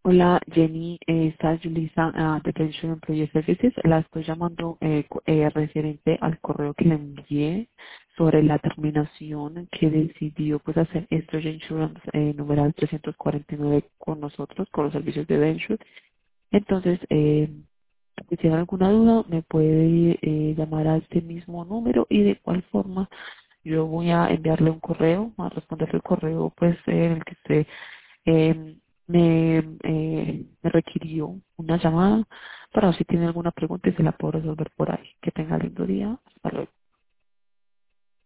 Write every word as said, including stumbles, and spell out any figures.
Hola Jenny, eh, esta es Julissa ah, de Pension Employee Services. La estoy llamando eh, cu- eh, referente al correo que le envié sobre la terminación que decidió pues hacer Estrogen Insurance eh, numeral trescientos cuarenta y nueve con nosotros, con los servicios de Venture. Entonces, eh, si tiene alguna duda, me puede eh, llamar a este mismo número y de igual forma yo voy a enviarle un correo, a responderle el correo pues eh, en el que esté eh, me, eh, me requirió una llamada para ver si tiene alguna pregunta y se la puedo resolver por ahí. Que tenga lindo día. Hasta luego.